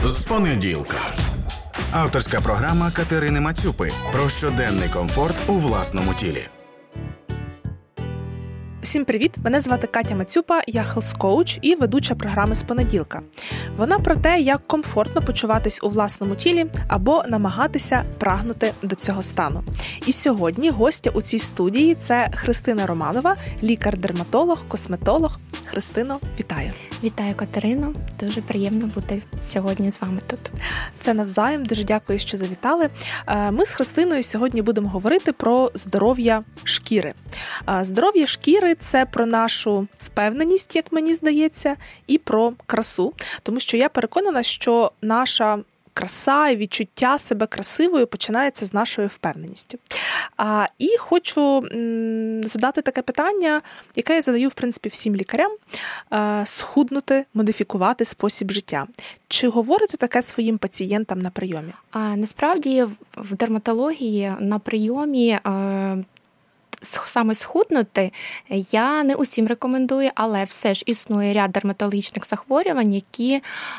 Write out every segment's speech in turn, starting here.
З понеділка. Авторська програма Катерини Мацюпи про щоденний комфорт у власному тілі. Всім привіт! Мене звати Катя Мацюпа, я хелс-коуч і ведуча програми «З понеділка». Вона про те, як комфортно почуватись у власному тілі або намагатися прагнути до цього стану. І сьогодні гостя у цій студії – це Христина Романова, лікар-дерматолог, косметолог. Христино, вітаю! Вітаю, Катерино. Дуже приємно бути сьогодні з вами тут. Це навзаєм. Дуже дякую, що завітали. Ми з Христиною сьогодні будемо говорити про здоров'я шкіри. Здоров'я шкіри – це про нашу впевненість, як мені здається, і про красу. Тому що я переконана, що наша краса і відчуття себе красивою починається з нашою впевненістю. І хочу задати таке питання, яке я задаю, в принципі, всім лікарям. Схуднути, модифікувати спосіб життя. Чи говорите таке своїм пацієнтам на прийомі? Насправді, в дерматології на прийомі саме схуднути я не усім рекомендую, але все ж існує ряд дерматологічних захворювань, які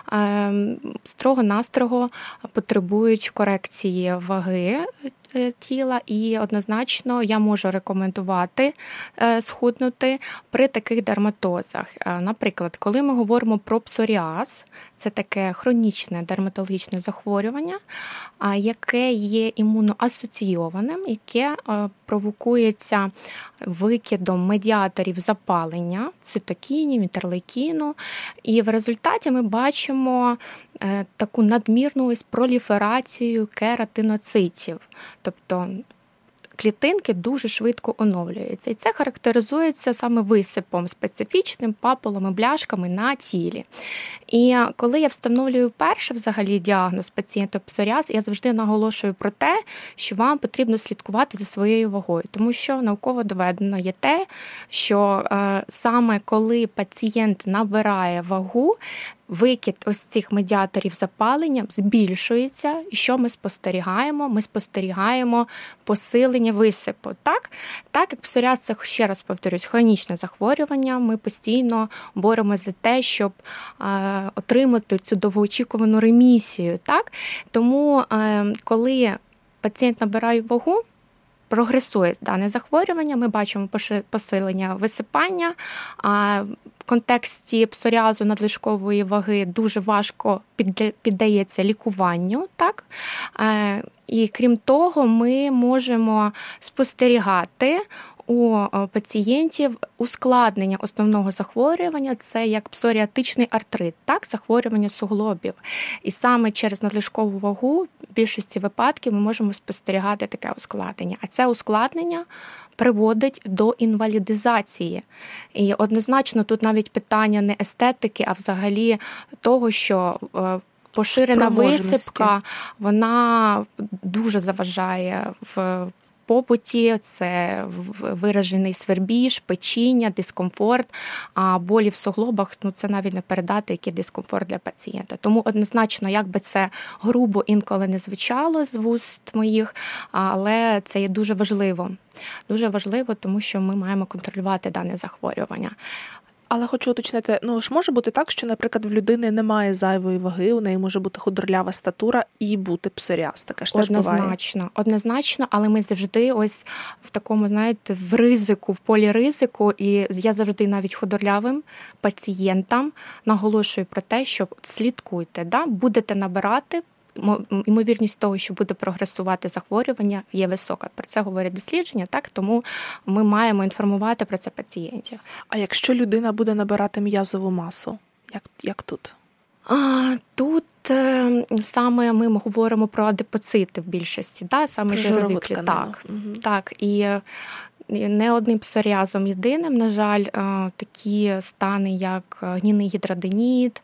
строго-настрого потребують корекції ваги тіла, і однозначно я можу рекомендувати схуднути при таких дерматозах. Наприклад, коли ми говоримо про псоріаз, це таке хронічне дерматологічне захворювання, яке є імуноасоційованим, яке провокується викидом медіаторів запалення, цитокінів, інтерлейкіну, і в результаті ми бачимо таку надмірну проліферацію кератиноцитів. Тобто клітинки дуже швидко оновлюються. І це характеризується саме висипом специфічним, папулами, бляшками на тілі. І коли я встановлюю перше взагалі діагноз пацієнту псоріаз, я завжди наголошую про те, що вам потрібно слідкувати за своєю вагою. Тому що науково доведено є те, що саме коли пацієнт набирає вагу, викид ось цих медіаторів запалення збільшується. І що ми спостерігаємо? Ми спостерігаємо посилення висипу. Так як псоріаз – це, ще раз повторюсь, хронічне захворювання, ми постійно боремося за те, щоб отримати цю довгоочікувану ремісію. Так? Тому, коли пацієнт набирає вагу, прогресує дане захворювання, ми бачимо посилення висипання, в контексті псоріазу надлишкової ваги дуже важко піддається лікуванню. Так? І крім того, ми можемо спостерігати у пацієнтів ускладнення основного захворювання – це як псоріатичний артрит, так, захворювання суглобів. І саме через надлишкову вагу в більшості випадків ми можемо спостерігати таке ускладнення. А це ускладнення приводить до інвалідизації. І однозначно тут навіть питання не естетики, а взагалі того, що поширена висипка, вона дуже заважає в побуті, це виражений свербіж, печіння, дискомфорт, а болі в суглобах, це навіть не передати, який дискомфорт для пацієнта. Тому однозначно, як би це грубо інколи не звучало з вуст моїх, але це є дуже важливо. Дуже важливо, тому що ми маємо контролювати дане захворювання. Але хочу уточнити, ж може бути так, що, наприклад, в людини немає зайвої ваги, у неї може бути худорлява статура і бути псоріаз. Таке ж теж буває. Однозначно, але ми завжди ось в такому, в ризику, в полі ризику, і я завжди навіть худорлявим пацієнтам наголошую про те, що слідкуйте, будете набирати, ймовірність того, що буде прогресувати захворювання, є висока. Про це говорять дослідження, так? Тому ми маємо інформувати про це пацієнтів. А якщо людина буде набирати м'язову масу, як тут? Тут саме ми говоримо про адипоцити в більшості, саме жирові клітини. Так, і не одним псоріазом єдиним, на жаль, такі стани, як гнійний гідраденіт,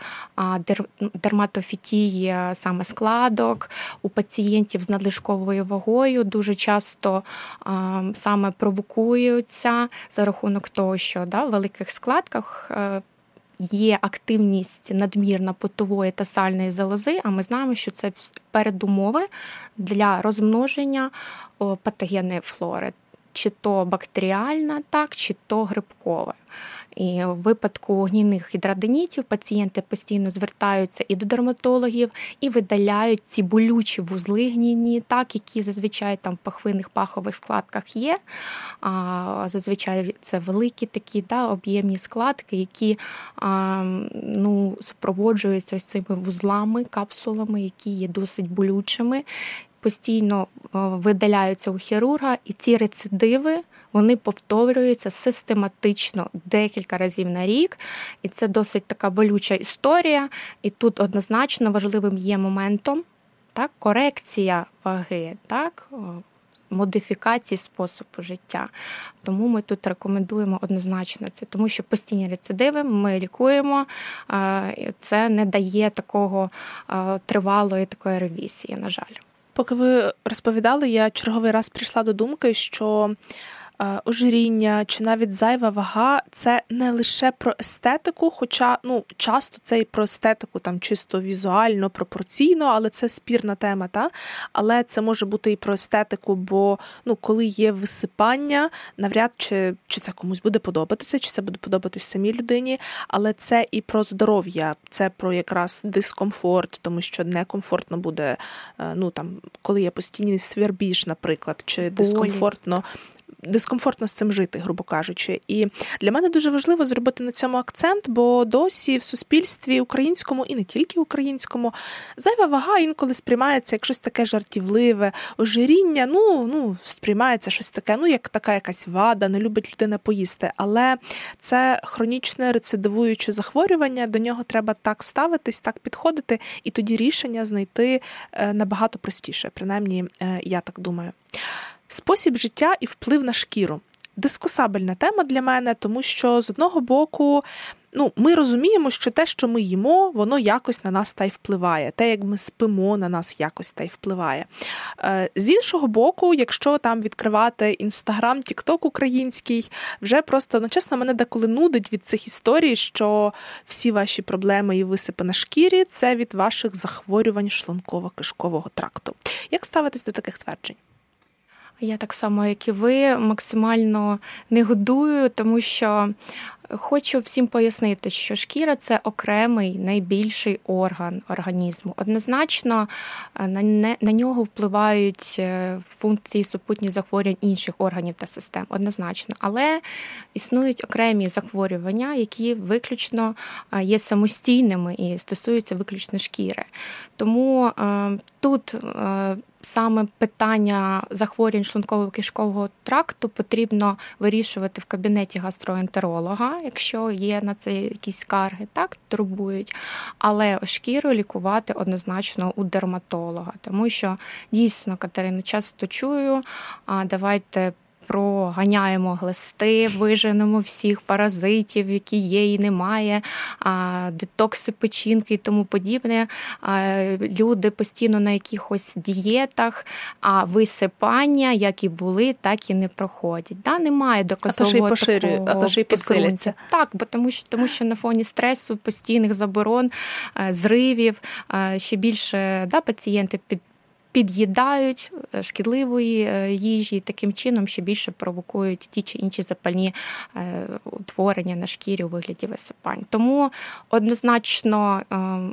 дерматофітія саме складок, у пацієнтів з надлишковою вагою дуже часто саме провокуються за рахунок того, що в великих складках є активність надмірна потової та сальної залози, а ми знаємо, що це передумови для розмноження патогенної флори. чи то бактеріальна, так, чи то грибкова. І в випадку гнійних гідроаденітів пацієнти постійно звертаються і до дерматологів, і видаляють ці болючі вузли гнійні, так, які зазвичай там в пахвинних пахових складках є. Зазвичай це великі такі об'ємні складки, які супроводжуються ось цими вузлами, капсулами, які є досить болючими. Постійно видаляються у хірурга, і ці рецидиви, вони повторюються систематично декілька разів на рік, і це досить така болюча історія, і тут однозначно важливим є моментом, так, корекція ваги, так, модифікації способу життя. Тому ми тут рекомендуємо однозначно це, тому що постійні рецидиви ми лікуємо, це не дає такого тривалої такої ревізії, на жаль. Поки ви розповідали, я черговий раз прийшла до думки, що ожиріння чи навіть зайва вага – це не лише про естетику, хоча часто це і про естетику там чисто візуально, пропорційно, але це спірна тема, але це може бути і про естетику, бо коли є висипання, навряд чи це комусь буде подобатися, чи це буде подобатись самій людині, але це і про здоров'я, це про якраз дискомфорт, тому що некомфортно буде, коли є постійний свербіж, наприклад, чи дискомфортно з цим жити, грубо кажучи. І для мене дуже важливо зробити на цьому акцент, бо досі в суспільстві українському, і не тільки українському, зайва вага інколи сприймається як щось таке жартівливе, ожиріння, сприймається щось таке, як така якась вада, не любить людина поїсти. Але це хронічне рецидивуюче захворювання, до нього треба так ставитись, так підходити, і тоді рішення знайти набагато простіше. Принаймні, я так думаю. Спосіб життя і вплив на шкіру. Дискусабельна тема для мене, тому що з одного боку, ми розуміємо, що те, що ми їмо, воно якось на нас та й впливає. Те, як ми спимо, на нас якось та й впливає. З іншого боку, якщо там відкривати Інстаграм, Тікток український, вже просто, чесно, мене деколи нудить від цих історій, що всі ваші проблеми і висипи на шкірі – це від ваших захворювань шлунково-кишкового тракту. Як ставитись до таких тверджень? Я так само, як і ви, максимально негодую, тому що хочу всім пояснити, що шкіра – це окремий, найбільший орган організму. Однозначно, на нього впливають функції супутні захворювань інших органів та систем. Однозначно. Але існують окремі захворювання, які виключно є самостійними і стосуються виключно шкіри. Тому тут саме питання захворювань шлунково-кишкового тракту потрібно вирішувати в кабінеті гастроентеролога, якщо є на це якісь скарги, так, турбують. Але шкіру лікувати однозначно у дерматолога. Тому що дійсно, Катерина, часто чую, давайте проганяємо глисти, виженемо всіх паразитів, які є і немає, детокси печінки і тому подібне. Люди постійно на якихось дієтах, а висипання, як і були, так і не проходять. Немає доказового такого підґрунтя. Так, бо тому що на фоні стресу, постійних заборон, зривів, ще більше пацієнти під'їдають шкідливої їжі і таким чином ще більше провокують ті чи інші запальні утворення на шкірі у вигляді висипань. Тому однозначно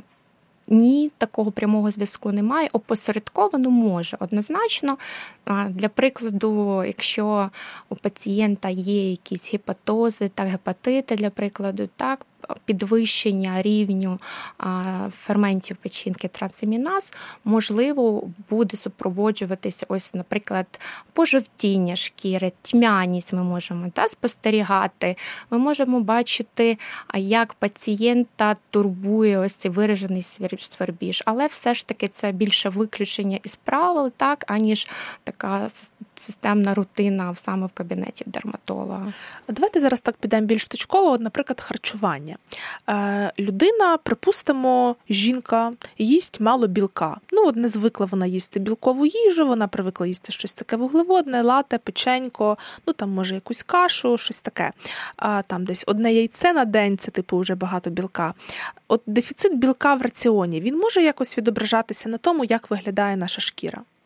ні, такого прямого зв'язку немає. Опосередковано може, однозначно. Для прикладу, якщо у пацієнта є якісь гепатози та гепатити, для прикладу, так, підвищення рівню ферментів печінки трансаміназ, можливо, буде супроводжуватися ось, наприклад, пожовтіння шкіри, тьмяність ми можемо спостерігати. Ми можемо бачити, як пацієнта турбує ось цей виражений свербіж. Але все ж таки це більше виключення із правил, так, аніж така системна рутина саме в кабінеті дерматолога. Давайте зараз так підемо більш точково, наприклад, харчування. Людина, припустимо, жінка, їсть мало білка. Не звикла вона їсти білкову їжу, вона привикла їсти щось таке вуглеводне, лате, печенько, там може якусь кашу, щось таке. Там десь одне яйце на день, це вже багато білка. От дефіцит білка в раціоні, він може якось відображатися на тому, як виглядає наша шкіра?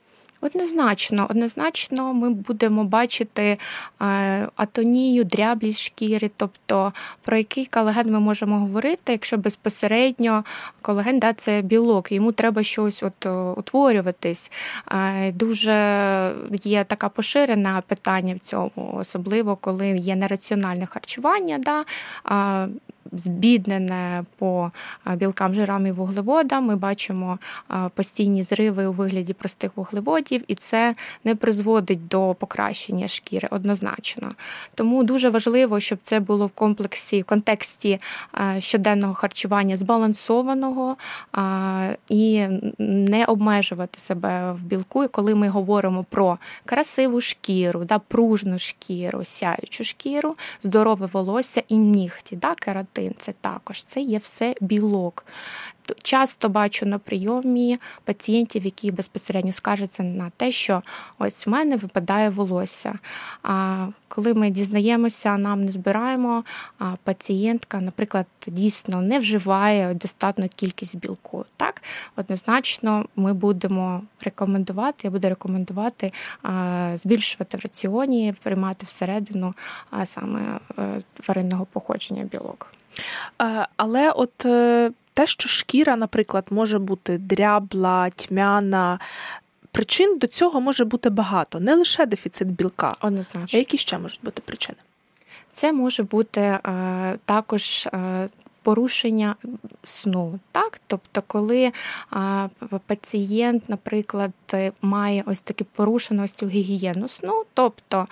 Однозначно ми будемо бачити атонію, дряблість шкіри, тобто про який колаген ми можемо говорити, якщо безпосередньо колаген, це білок, йому треба щось утворюватись. Дуже є така поширена питання в цьому, особливо коли є нераціональне харчування, збіднене по білкам, жирам і вуглеводам. Ми бачимо постійні зриви у вигляді простих вуглеводів, і це не призводить до покращення шкіри однозначно. Тому дуже важливо, щоб це було в контексті щоденного харчування збалансованого і не обмежувати себе в білку. І коли ми говоримо про красиву шкіру, пружну шкіру, сяючу шкіру, здорове волосся і нігті, кератин, це є все білок. Часто бачу на прийомі пацієнтів, які безпосередньо скаржаться на те, що ось у мене випадає волосся. А коли ми дізнаємося, анамнез збираємо, пацієнтка, наприклад, дійсно не вживає достатню кількість білку. Однозначно ми будемо рекомендувати, я буду рекомендувати збільшувати в раціоні, приймати всередину саме тваринного походження білок. Але те, що шкіра, наприклад, може бути дрябла, тьмяна, причин до цього може бути багато. Не лише дефіцит білка. Однозначно. А які ще можуть бути причини? Це може бути також порушення сну. Тобто, коли пацієнт, наприклад, має ось такі порушеності в гігієну сну, тобто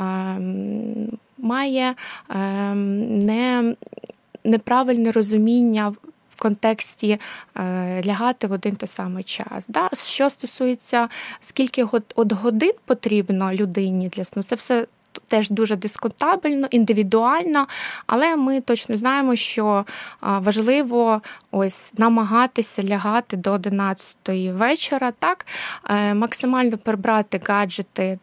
має неправильне розуміння в контексті лягати в один той самий час. Що стосується, скільки годин потрібно людині для сну, це все теж дуже дискутабельно, індивідуально, але ми точно знаємо, що важливо намагатися лягати до 11-ї вечора, максимально прибрати гаджети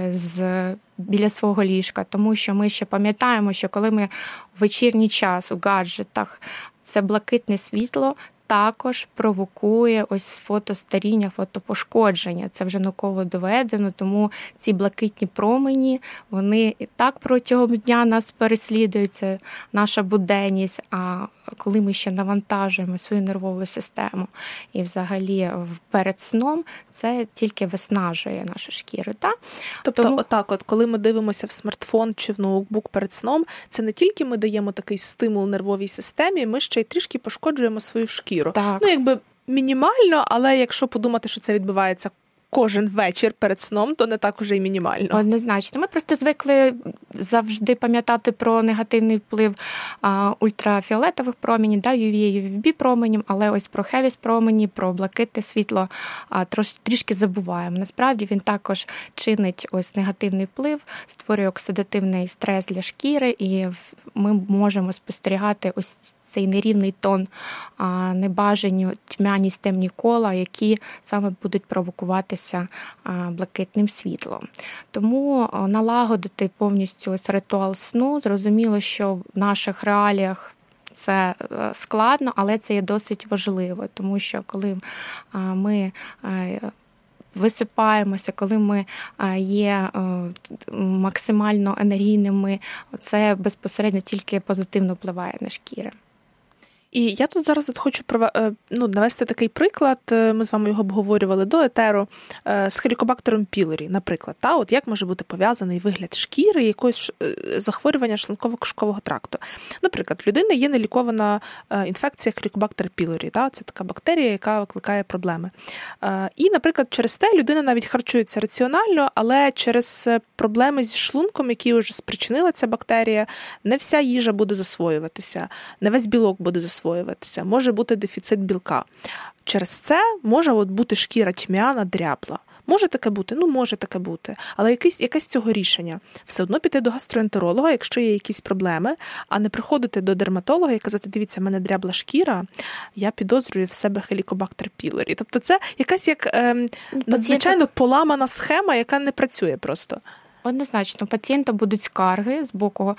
біля свого ліжка, тому що ми ще пам'ятаємо, що коли ми в вечірній час у гаджетах, це блакитне світло також провокує фотостаріння, фотопошкодження. Це вже науково доведено, тому ці блакитні промені, вони і так протягом дня нас переслідують, це наша буденність, а коли ми ще навантажуємо свою нервову систему і взагалі перед сном, це тільки виснажує нашу шкіру. Тобто коли ми дивимося в смартфон чи в ноутбук перед сном, це не тільки ми даємо такий стимул нервовій системі, ми ще й трішки пошкоджуємо свою шкіру. Мінімально, але якщо подумати, що це відбувається кожен вечір перед сном, то не так уже й мінімально. Однозначно. Ми просто звикли завжди пам'ятати про негативний вплив ультрафіолетових променів, UV, UVB променів, але про хевіс промені, про блакитне світло трішки забуваємо. Насправді він також чинить негативний вплив, створює оксидативний стрес для шкіри, і ми можемо спостерігати цей нерівний тон, небажані тьмяність, темні кола, які саме будуть провокуватися блакитним світлом. Тому налагодити повністю ритуал сну, зрозуміло, що в наших реаліях це складно, але це є досить важливо, тому що коли ми висипаємося, коли ми є максимально енергійними, це безпосередньо тільки позитивно впливає на шкіру. І я тут зараз хочу навести такий приклад, ми з вами його обговорювали до етеру, з хелікобактером пілорі, наприклад. Як може бути пов'язаний вигляд шкіри, якогось захворювання шлунково-кишкового тракту. Наприклад, в людини є нелікована інфекція хелікобактер пілорі, це така бактерія, яка викликає проблеми. І, наприклад, через те людина навіть харчується раціонально, але через проблеми зі шлунком, які вже спричинила ця бактерія, не вся їжа буде засвоюватися, не весь білок буде засвоюватися, може бути дефіцит білка. Через це може бути шкіра тьмяна, дрябла. Може таке бути? Може таке бути. Але якесь цього рішення. Все одно піти до гастроентеролога, якщо є якісь проблеми, а не приходити до дерматолога і казати, дивіться, в мене дрябла шкіра, я підозрюю в себе хелікобактер пілорі. Тобто це якась надзвичайно поламана схема, яка не працює просто. Однозначно, у пацієнта будуть скарги з боку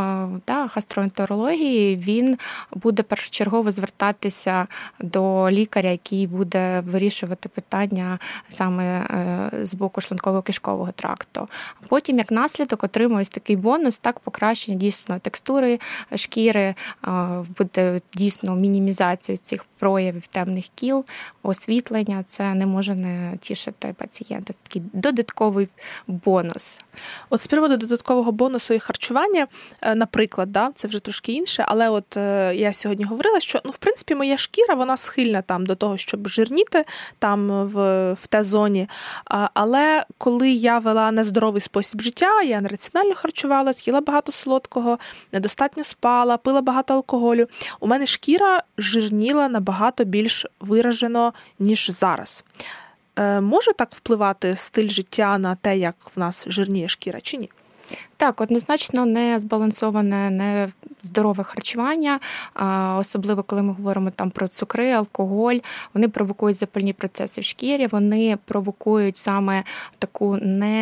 гастроентерології. Він буде першочергово звертатися до лікаря, який буде вирішувати питання саме з боку шлунково-кишкового тракту. А потім, як наслідок, отримує ось такий бонус, так, покращення дійсно текстури шкіри, буде дійсно мінімізація цих проявів темних кіл, освітлення. Це не може не тішити пацієнта. Такий додатковий бонус. От з приводу додаткового бонусу і харчування, наприклад, це вже трошки інше, але от я сьогодні говорила, що, в принципі, моя шкіра, вона схильна там до того, щоб жирніти там в Т-зоні, але коли я вела нездоровий спосіб життя, я нераціонально харчувалась, їла багато солодкого, недостатньо спала, пила багато алкоголю, у мене шкіра жирніла набагато більш виражено, ніж зараз. Може так впливати стиль життя на те, як в нас жирніє шкіра, чи ні? Так, однозначно не збалансоване, не здорове харчування, особливо коли ми говоримо там про цукри, алкоголь, вони провокують запальні процеси в шкірі, вони провокують саме таку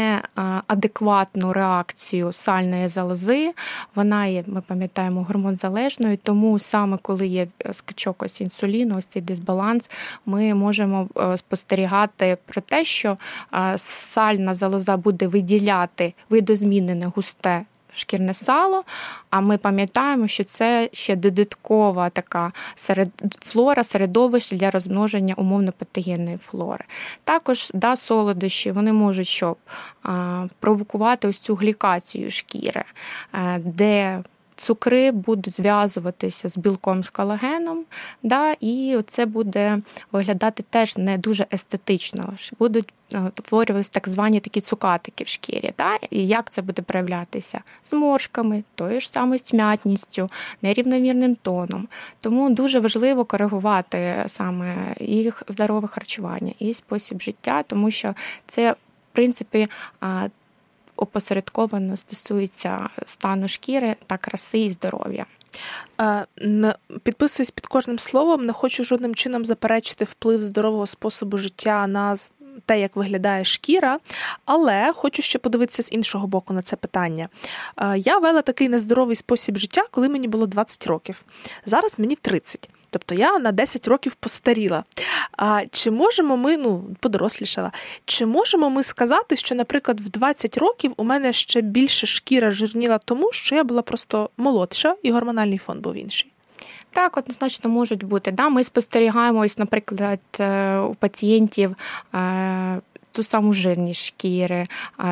неадекватну реакцію сальної залози. Вона є, ми пам'ятаємо, гормонзалежною, тому саме коли є скачок ось інсуліну, ось цей дисбаланс, ми можемо спостерігати про те, що сальна залоза буде виділяти видозмінене густе шкірне сало, а ми пам'ятаємо, що це ще додаткова така флора, середовище для розмноження умовно-патогенної флори. Також солодощі, вони можуть провокувати ось цю глікацію шкіри, де цукри будуть зв'язуватися з білком, з колагеном, і це буде виглядати теж не дуже естетично. Будуть утворюватися так звані такі цукатики в шкірі. І як це буде проявлятися? Зморшками, тою ж самою стмятністю, нерівномірним тоном. Тому дуже важливо коригувати саме їх здорове харчування і спосіб життя, тому що це, в принципі, опосередковано стосується стану шкіри та краси і здоров'я. Підписуюсь під кожним словом, не хочу жодним чином заперечити вплив здорового способу життя на те, як виглядає шкіра, але хочу ще подивитися з іншого боку на це питання. Я вела такий нездоровий спосіб життя, коли мені було 20 років. Зараз мені 30. Тобто я на 10 років постаріла. Чи можемо ми, подорослішала, чи можемо ми сказати, що, наприклад, в 20 років у мене ще більше шкіра жирніла тому, що я була просто молодша і гормональний фон був інший? Так, однозначно можуть бути. Ми спостерігаємо, ось, наприклад, у пацієнтів ту саму жирність шкіри,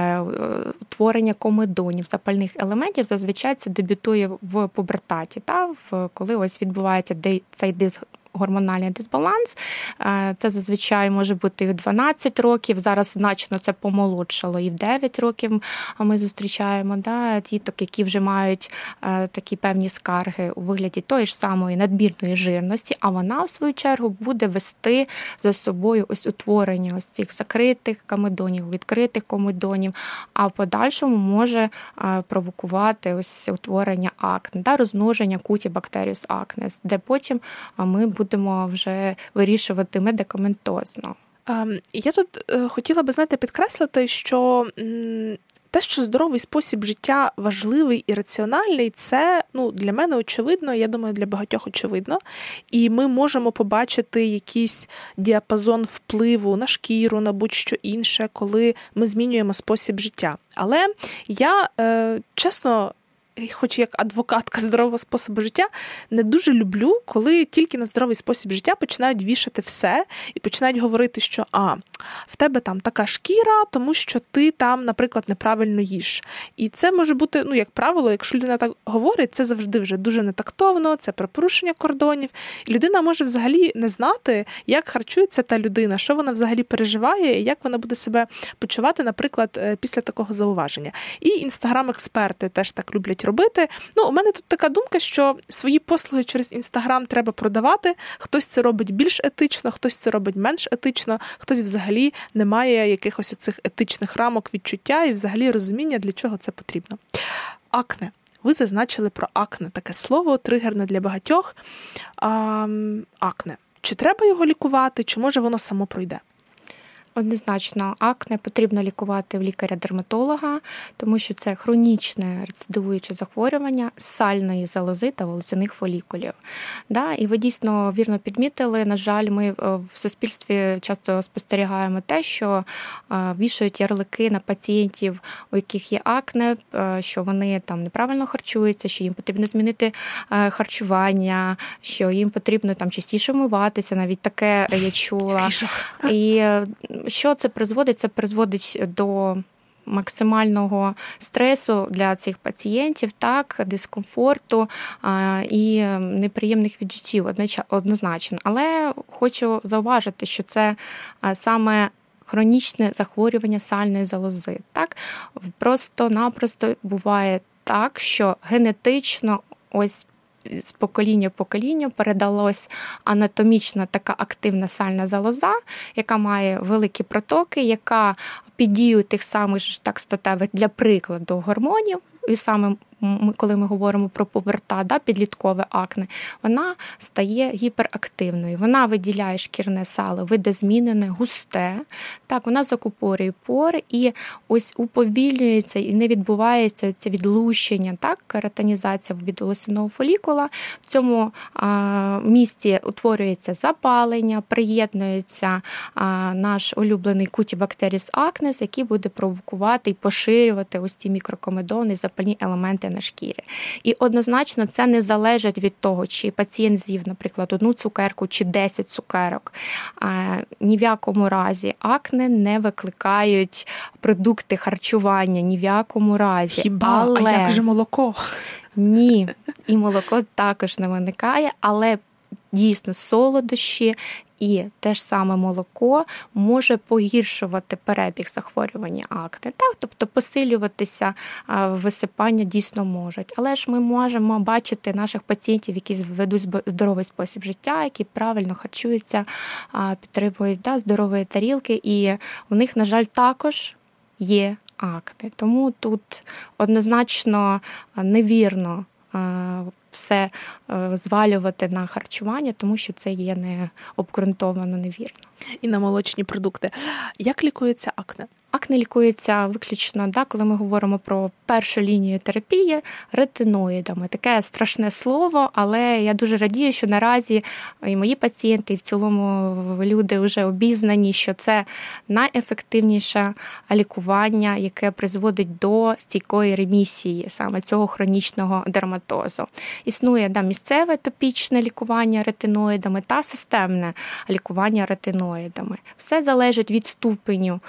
утворення комедонів, запальних елементів, зазвичай це дебютує в пубертаті, коли ось відбувається цей гормональний дисбаланс. Це зазвичай може бути і в 12 років, зараз значно це помолодшало, і в 9 років ми зустрічаємо діток, які вже мають такі певні скарги у вигляді тої ж самої надмірної жирності, а вона, в свою чергу, буде вести за собою ось утворення ось цих закритих комедонів, відкритих комедонів, а в подальшому може провокувати ось утворення акне, розмноження кутібактеріус акнес, де потім ми будемо вже вирішувати медикаментозно. Я тут хотіла би, підкреслити, що те, що здоровий спосіб життя важливий і раціональний, це, для мене очевидно, я думаю, для багатьох очевидно. І ми можемо побачити якийсь діапазон впливу на шкіру, на будь-що інше, коли ми змінюємо спосіб життя. Але я, чесно, хоч як адвокатка здорового способу життя, не дуже люблю, коли тільки на здоровий спосіб життя починають вішати все і починають говорити, що в тебе там така шкіра, тому що ти там, наприклад, неправильно їш. І це може бути, як правило, якщо людина так говорить, це завжди вже дуже нетактовно, це про порушення кордонів. І людина може взагалі не знати, як харчується та людина, що вона взагалі переживає, і як вона буде себе почувати, наприклад, після такого зауваження. І інстаграм-експерти теж так люблять робити. У мене тут така думка, що свої послуги через Інстаграм треба продавати. Хтось це робить більш етично, хтось це робить менш етично, хтось взагалі не має якихось оцих етичних рамок відчуття і взагалі розуміння, для чого це потрібно. Акне. Ви зазначили про акне. Таке слово тригерне для багатьох. Акне. Чи треба його лікувати, чи може воно само пройде? Однозначно, акне потрібно лікувати в лікаря-дерматолога, тому що це хронічне рецидивуюче захворювання сальної залози та волосяних фолікулів. І ви дійсно вірно підмітили, на жаль, ми в суспільстві часто спостерігаємо те, що вішають ярлики на пацієнтів, у яких є акне, що вони там неправильно харчуються, що їм потрібно змінити харчування, що їм потрібно там частіше вмиватися, навіть таке я чула. І що це призводить? Це призводить до максимального стресу для цих пацієнтів, дискомфорту і неприємних відчуттів однозначно. Але хочу зауважити, що це саме хронічне захворювання сальної залози. Просто-напросто буває так, що генетично ось з покоління в покоління передалась анатомічна така активна сальна залоза, яка має великі протоки, яка під дією тих самих статевих, для прикладу, гормонів, і саме коли ми говоримо про пубертат, підліткове акне, вона стає гіперактивною. Вона виділяє шкірне сало, видозмінене, густе, вона закупорює пори і ось уповільнюється і не відбувається це відлущення, кератинізація від волосяного фолікула. В цьому місці утворюється запалення, приєднується наш улюблений Cutibacteris acnes, який буде провокувати і поширювати ось ці мікрокомедони, запальні елементи на шкірі. І однозначно це не залежить від того, чи пацієнт з'їв, наприклад, 1 цукерку чи 10 цукерок. Ні в якому разі акне не викликають продукти харчування, ні в якому разі. Хіба? А як же молоко? Ні, і молоко також не виникає, але дійсно солодощі і те ж саме молоко може погіршувати перебіг захворювання акне. Тобто посилюватися висипання дійсно можуть. Але ж ми можемо бачити наших пацієнтів, які ведуть здоровий спосіб життя, які правильно харчуються, підтримують здорові тарілки, і у них, на жаль, також є акне. Тому тут однозначно невірно все звалювати на харчування, тому що це є не обґрунтовано невірно. І на молочні продукти. Як лікується акне? Акне лікується виключно, коли ми говоримо про першу лінію терапії, ретиноїдами. Таке страшне слово, але я дуже радію, що наразі і мої пацієнти, і в цілому люди вже обізнані, що це найефективніше лікування, яке призводить до стійкої ремісії саме цього хронічного дерматозу. Існує місцеве топічне лікування ретиноїдами та системне лікування ретиноїдами. Все залежить від ступеню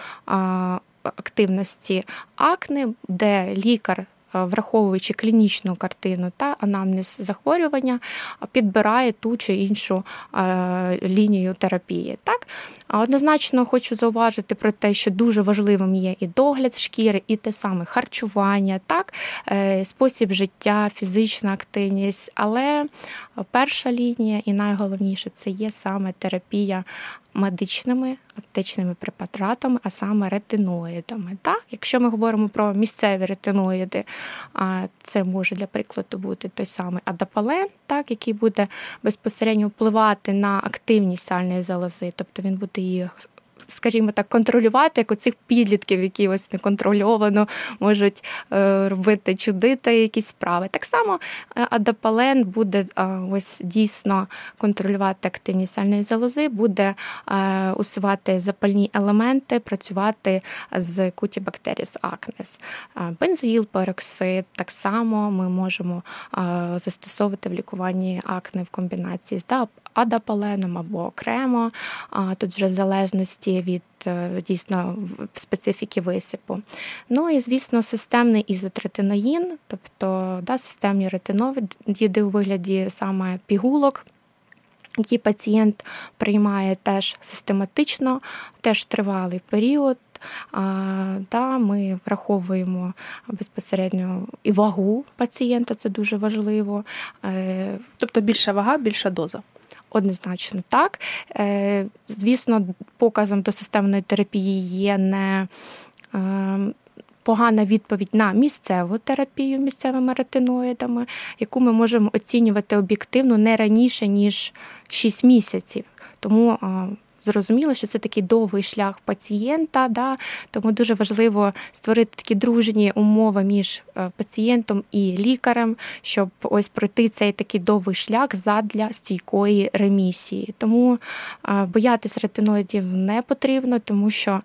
активності акне, де лікар, враховуючи клінічну картину та анамнез захворювання, підбирає ту чи іншу лінію терапії. Однозначно хочу зауважити про те, що дуже важливим є і догляд шкіри, і те саме харчування, спосіб життя, фізична активність, але перша лінія і найголовніше – це є саме терапія медичними аптечними препаратами, а саме ретиноїдами. Якщо ми говоримо про місцеві ретиноїди, це може, для прикладу, бути той самий адапален, який буде безпосередньо впливати на активність сальної залози, тобто він буде її, скажімо так, контролювати, як у цих підлітків, які ось неконтрольовано можуть робити, чудити якісь справи. Так само адапален буде ось дійсно контролювати активність сальної залози, буде усувати запальні елементи, працювати з Cutibacteris acnes. Бензоїлпероксид так само ми можемо застосовувати в лікуванні акне в комбінації з адапаленом або окремо, тут вже в залежності від дійсно специфіки висипу. І, звісно, системний ізотретиноїн, тобто системні ретиноїди у вигляді саме пігулок, які пацієнт приймає теж систематично, теж тривалий період. Ми враховуємо безпосередньо і вагу пацієнта, це дуже важливо. Тобто більша вага, більша доза? Однозначно так. Звісно, показом до системної терапії є не погана відповідь на місцеву терапію місцевими ретиноїдами, яку ми можемо оцінювати об'єктивно не раніше, ніж 6 місяців. Тому зрозуміло, що це такий довгий шлях пацієнта, да? Тому дуже важливо створити такі дружні умови між пацієнтом і лікарем, щоб ось пройти цей такий довгий шлях задля стійкої ремісії. Тому боятись ретиноїдів не потрібно, тому що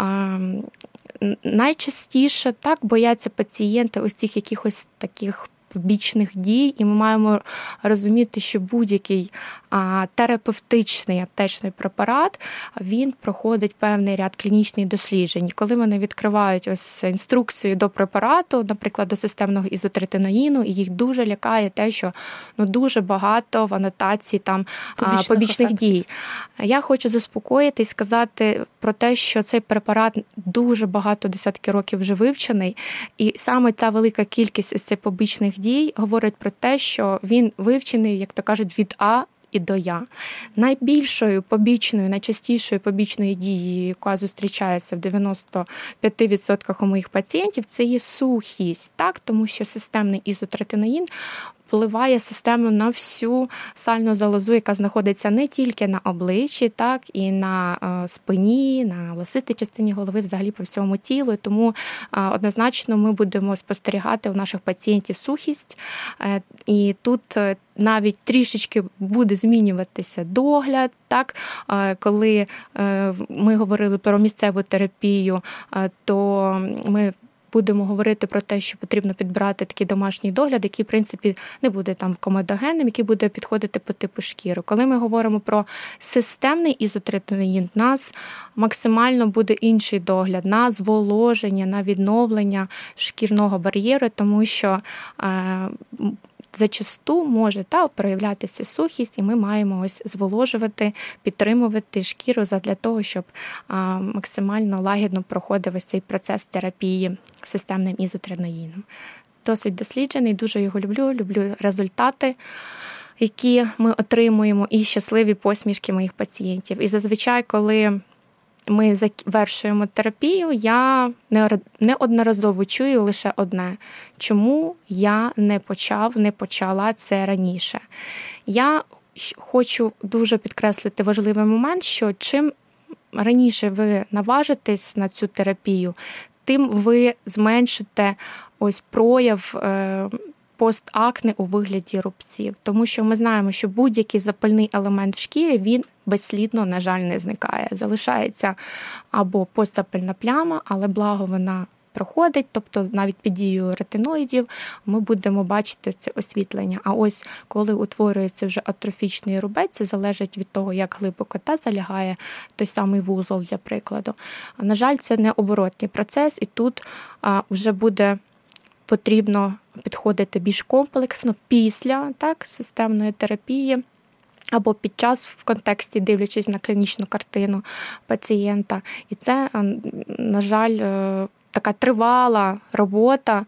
найчастіше так бояться пацієнти ось цих якихось таких побічних дій, і ми маємо розуміти, що будь-який терапевтичний аптечний препарат, він проходить певний ряд клінічних досліджень. Коли вони відкривають ось інструкцію до препарату, наприклад, до системного ізотретиноїну, і їх дуже лякає те, що дуже багато в анотації там побічних дій. Я хочу заспокоїти і сказати про те, що цей препарат дуже багато десятки років вже вивчений, і саме та велика кількість ось цих побічних дій говорить про те, що він вивчений, як то кажуть, від А і до Я. Найбільшою побічною, найчастішою побічною дією, яка зустрічається в 95% у моїх пацієнтів, це є сухість, так? Тому що системний ізотретиноїн впливає системно на всю сальну залозу, яка знаходиться не тільки на обличчі, так, і на спині, на волосистій частині голови, взагалі по всьому тілу. Тому однозначно ми будемо спостерігати у наших пацієнтів сухість. І тут навіть трішечки буде змінюватися догляд. Так? Коли ми говорили про місцеву терапію, то ми будемо говорити про те, що потрібно підбирати такий домашній догляд, який, в принципі, не буде там комедогенним, який буде підходити по типу шкіри. Коли ми говоримо про системний ізотретиноїн, в нас максимально буде інший догляд на зволоження, на відновлення шкірного бар'єру, тому що зачасту може проявлятися сухість, і ми маємо ось зволожувати, підтримувати шкіру задля того, щоб максимально лагідно проходив ось цей процес терапії системним ізотретиноїном. Досить досліджений, дуже його люблю результати, які ми отримуємо, і щасливі посмішки моїх пацієнтів. І зазвичай, коли ми завершуємо терапію, я неодноразово чую лише одне. Чому я не почала це раніше? Я хочу дуже підкреслити важливий момент, що чим раніше ви наважитесь на цю терапію, тим ви зменшите ось прояв постакне у вигляді рубців. Тому що ми знаємо, що будь-який запальний елемент в шкірі, він безслідно, на жаль, не зникає. Залишається або постзапальна пляма, але благо вона проходить, тобто навіть під дією ретиноїдів ми будемо бачити це освітлення. А ось коли утворюється вже атрофічний рубець, це залежить від того, як глибоко та залягає той самий вузол, для прикладу. На жаль, це не оборотний процес, і тут вже буде потрібно підходити більш комплексно після системної терапії або під час, в контексті, дивлячись на клінічну картину пацієнта. І це, на жаль, така тривала робота,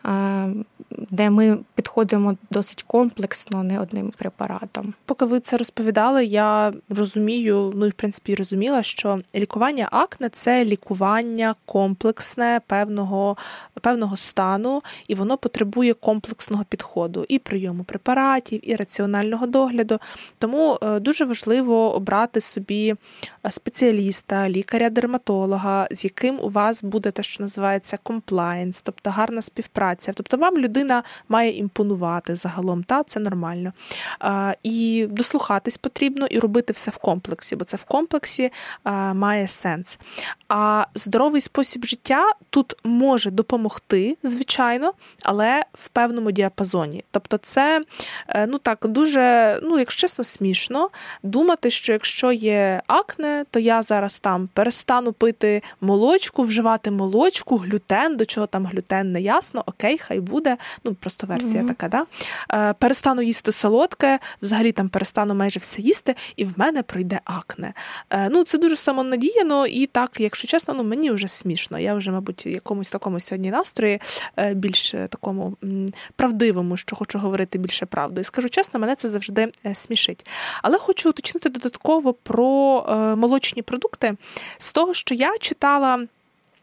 де ми підходимо досить комплексно, не одним препаратом. Поки ви це розповідали, я розумію, і в принципі розуміла, що лікування акне – це лікування комплексне певного стану, і воно потребує комплексного підходу і прийому препаратів, і раціонального догляду. Тому дуже важливо обрати собі спеціаліста, лікаря-дерматолога, з яким у вас буде те, що називається compliance, тобто гарна співпраця. Тобто вам людина має імпонувати загалом, це нормально. І дослухатись потрібно, і робити все в комплексі, бо це в комплексі має сенс. А здоровий спосіб життя тут може допомогти, звичайно, але в певному діапазоні. Тобто це, дуже, якщо чесно, смішно думати, що якщо є акне, то я зараз там перестану пити молочку, вживати молочку, глютен, до чого там глютен, не ясно, окей, хай буде, просто версія така, да? Перестану їсти солодке, взагалі там перестану майже все їсти, і в мене пройде акне. Це дуже самонадіяно, і так, якщо чесно, мені вже смішно. Я вже, мабуть, в якомусь такому сьогодні настрої, більш такому правдивому, що хочу говорити більше правду. І скажу чесно, мене це завжди смішить. Але хочу уточнити додатково про молочні продукти. З того, що я читала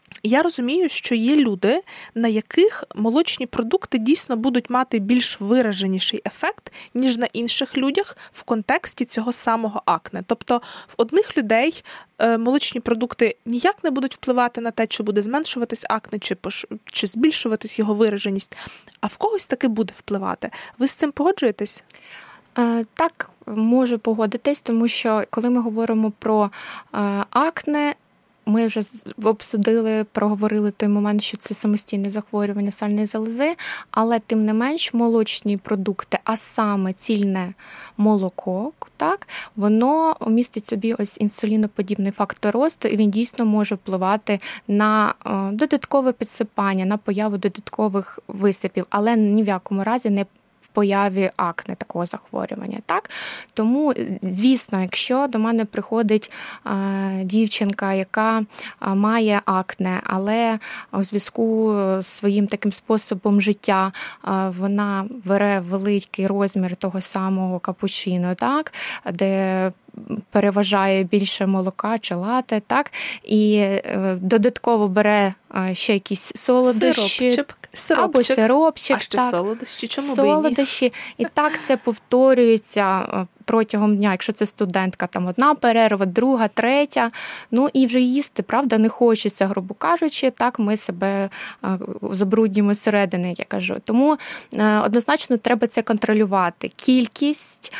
Я розумію, що є люди, на яких молочні продукти дійсно будуть мати більш вираженіший ефект, ніж на інших людях в контексті цього самого акне. Тобто в одних людей молочні продукти ніяк не будуть впливати на те, чи буде зменшуватись акне, чи збільшуватись його вираженість, а в когось таки буде впливати. Ви з цим погоджуєтесь? Так, можу погодитись, тому що коли ми говоримо про акне, ми вже проговорили той момент, що це самостійне захворювання сальної залози, але тим не менш молочні продукти, а саме цільне молоко, так, воно містить собі ось інсуліноподібний фактор росту, і він дійсно може впливати на додаткове підсипання, на появу додаткових висипів, але ні в якому разі не в появі акне, такого захворювання. Так? Тому, звісно, якщо до мене приходить дівчинка, яка має акне, але у зв'язку з своїм таким способом життя вона бере великий розмір того самого капучино, так? Де переважає більше молока чи лате, так? І додатково бере ще якісь солодощі. Або сиропчик. А ще так, солодощі. Чому солодощі. б і ні? І так це повторюється протягом дня. Якщо це студентка, там одна перерва, друга, третя. Ну і вже їсти, правда, не хочеться, грубо кажучи. Так ми себе забруднюємо зсередини, я кажу. Тому однозначно треба це контролювати. Кількість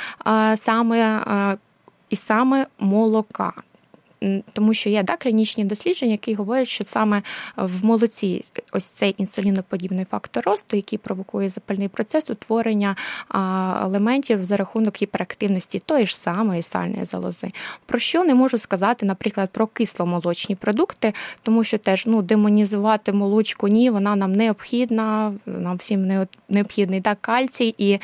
саме молока. Тому що є клінічні дослідження, які говорять, що саме в молоці ось цей інсуліноподібний фактор росту, який провокує запальний процес утворення елементів за рахунок гіперактивності тої ж самої сальної залози. Про що не можу сказати, наприклад, про кисломолочні продукти, тому що теж демонізувати молочку, ні, вона нам необхідна, нам всім необхідний кальцій і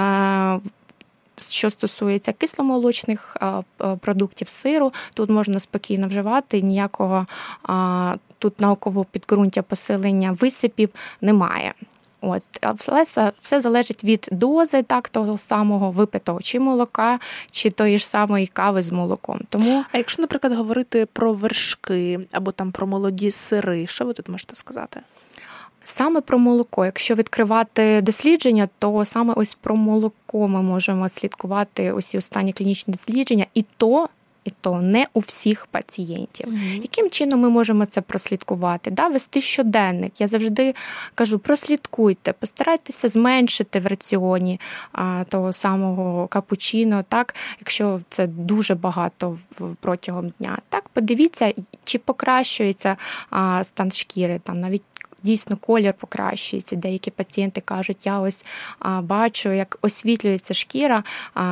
що стосується кисломолочних продуктів, сиру, тут можна спокійно вживати, ніякого тут наукового підґрунтя посилення висипів немає. Але все залежить від дози того самого випитого чи молока, чи тої ж самої кави з молоком. Тому... А якщо, наприклад, говорити про вершки або там про молоді сири, що ви тут можете сказати? Саме про молоко. Якщо відкривати дослідження, то саме ось про молоко ми можемо слідкувати ось останні клінічні дослідження, і то не у всіх пацієнтів. Яким чином ми можемо це прослідкувати? Вести щоденник. Я завжди кажу, прослідкуйте, постарайтеся зменшити в раціоні того самого капучино, так, якщо це дуже багато протягом дня. Так, подивіться, чи покращується стан шкіри, там навіть дійсно колір покращується. Деякі пацієнти кажуть, я ось бачу, як освітлюється шкіра,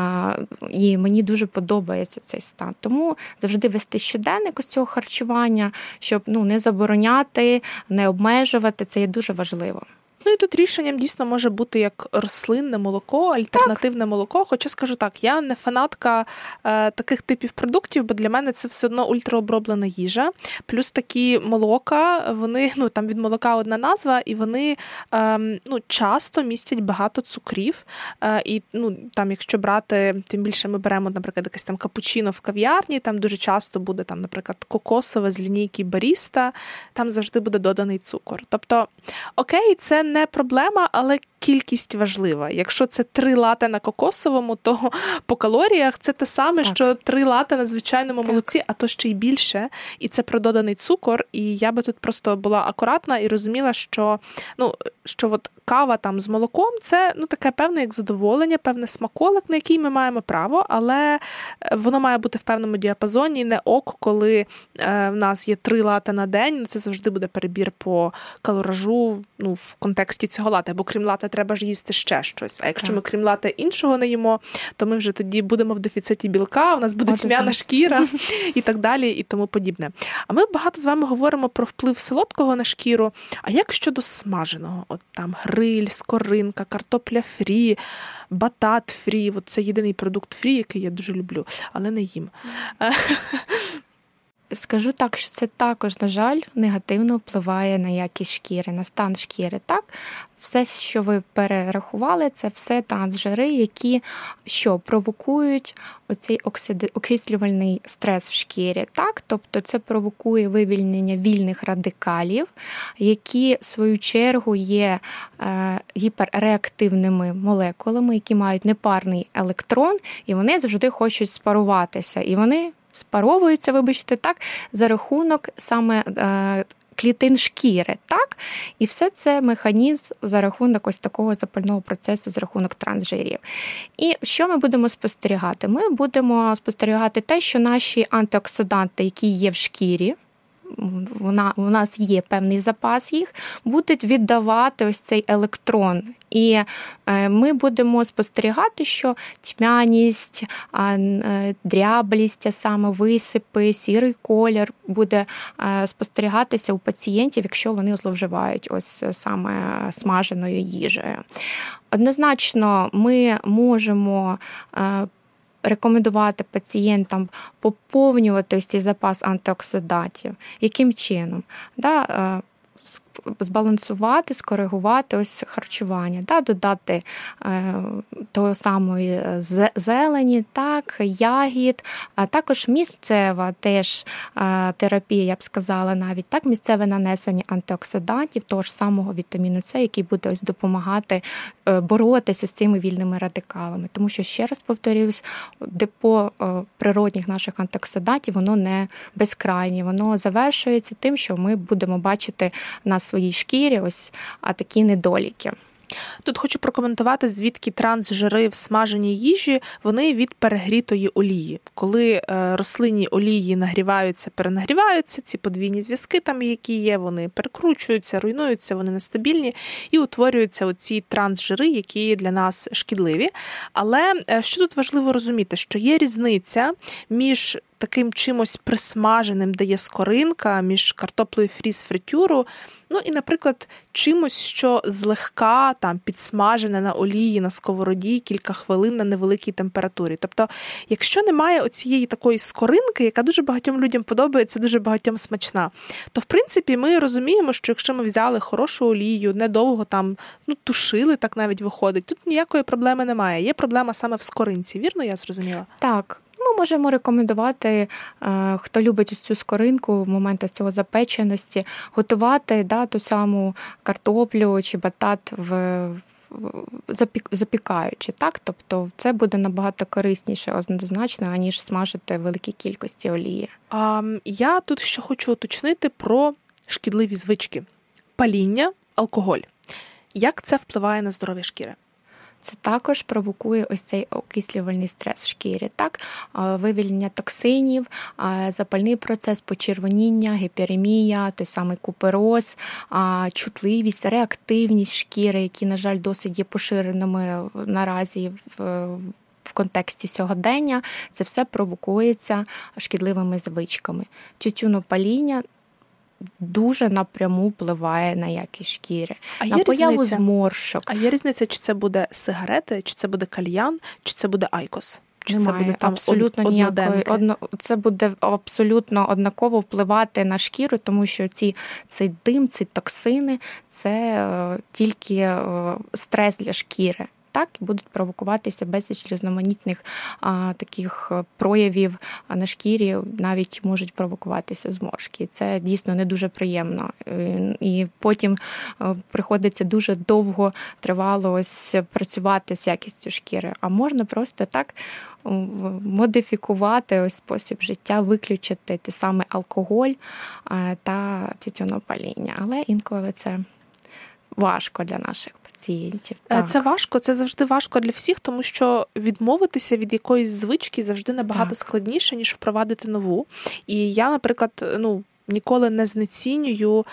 і мені дуже подобається цей стан. Тому завжди вести щоденник із цього харчування, щоб не забороняти, не обмежувати, це є дуже важливо. Ну і тут рішенням дійсно може бути як рослинне молоко, альтернативне молоко. Хоча скажу так, я не фанатка таких типів продуктів, бо для мене це все одно ультраоброблена їжа. Плюс такі молока, вони, там від молока одна назва, і вони часто містять багато цукрів. І там, якщо брати, тим більше ми беремо, наприклад, якесь там капучино в кав'ярні, там дуже часто буде, там, наприклад, кокосове з лінійки баріста, там завжди буде доданий цукор. Тобто, окей, це не проблема, але кількість важлива. Якщо це 3 лате на кокосовому, то по калоріях це те саме, що 3 лате на звичайному молоці, а то ще й більше. І це про доданий цукор. І я би тут просто була акуратна і розуміла, що от кава там з молоком – це таке певне як задоволення, певне смаколик, на який ми маємо право, але воно має бути в певному діапазоні, не ок, коли в нас є 3 лате на день, це завжди буде перебір по калоражу в контексті цього лате, бо крім лате треба ж їсти ще щось. А якщо ми крім лате іншого не їмо, то ми вже тоді будемо в дефіциті білка, у нас буде тьмяна шкіра і так далі, і тому подібне. А ми багато з вами говоримо про вплив солодкого на шкіру. А як щодо смаженого? От там гриль, скоринка, картопля фрі, батат фрі. От це єдиний продукт фрі, який я дуже люблю, але не їм. Скажу так, що це також, на жаль, негативно впливає на якість шкіри, на стан шкіри. Так? все, що ви перерахували, це все трансжири, які провокують оцей окислювальний стрес в шкірі. Так? Тобто це провокує вивільнення вільних радикалів, які, в свою чергу, є гіперреактивними молекулами, які мають непарний електрон, і вони завжди хочуть спаруватися. І вони спаровуються, вибачте, так, за рахунок саме клітин шкіри, так? І все це механізм за рахунок ось такого запального процесу, за рахунок трансжирів. І що ми будемо спостерігати? Ми будемо спостерігати те, що наші антиоксиданти, які є в шкірі, у нас є певний запас їх, будуть віддавати ось цей електрон. І ми будемо спостерігати, що тьмяність, дряблість, саме висипи, сірий колір буде спостерігатися у пацієнтів, якщо вони зловживають ось саме смаженою їжею. Однозначно, ми можемо рекомендувати пацієнтам поповнювати ось цей запас антиоксидантів. Яким чином? Збалансувати, скоригувати ось харчування, додати того самої зелені, так, ягід, а також місцева теж терапія, я б сказала навіть, так, місцеве нанесення антиоксидантів, того ж самого вітаміну С, який буде ось допомагати боротися з цими вільними радикалами. Тому що, ще раз повторюсь, депо природних наших антиоксидантів, воно не безкрайнє, воно завершується тим, що ми будемо бачити на своїй шкірі ось такі недоліки. Тут хочу прокоментувати, звідки трансжири в смаженій їжі, вони від перегрітої олії. Коли рослинні олії нагріваються, перенагріваються, ці подвійні зв'язки там, які є, вони перекручуються, руйнуються, вони нестабільні і утворюються оці трансжири, які для нас шкідливі. Але що тут важливо розуміти, що є різниця між таким чимось присмаженим, де є скоринка, між картоплею фрі з фритюру, і, наприклад, чимось, що злегка там підсмажене на олії, на сковороді кілька хвилин на невеликій температурі. Тобто, якщо немає оцієї такої скоринки, яка дуже багатьом людям подобається, дуже багатьом смачна, то, в принципі, ми розуміємо, що якщо ми взяли хорошу олію, недовго там, тушили, так навіть виходить, тут ніякої проблеми немає. Є проблема саме в скоринці. Вірно, я зрозуміла? Так. Ми можемо рекомендувати, хто любить ось цю скоринку в момент ось цього запеченості, готувати ту саму картоплю чи батат запікаючи. Так? Тобто це буде набагато корисніше, однозначно, аніж смажити в великій кількості олії. Я тут ще хочу уточнити про шкідливі звички. Паління, алкоголь. Як це впливає на здоров'я шкіри? Це також провокує ось цей окислювальний стрес в шкірі. Так? Вивільнення токсинів, запальний процес, почервоніння, гіперемія, той самий купероз, чутливість, реактивність шкіри, які, на жаль, досить є поширеними наразі в контексті сьогодення. Це все провокується шкідливими звичками. Тютюнопаління дуже напряму впливає на якість шкіри, на появу зморшок. А є різниця, чи це буде сигарети, чи це буде кальян, чи це буде айкос? Чи немає, це буде там абсолютно ніякої. Це буде абсолютно однаково впливати на шкіру, тому що цей дим, ці токсини – це тільки стрес для шкіри. Так, будуть провокуватися безліч різноманітних таких проявів на шкірі, навіть можуть провокуватися зморшки. Це дійсно не дуже приємно. І потім приходиться дуже довго, тривало ось працювати з якістю шкіри. А можна просто так модифікувати ось спосіб життя, виключити те саме алкоголь та тютюнопаління. Але інколи це важко для наших пацієнтів. Так. Це важко, це завжди важко для всіх, тому що відмовитися від якоїсь звички завжди набагато складніше, ніж впровадити нову. І я, наприклад, ніколи не знецінюю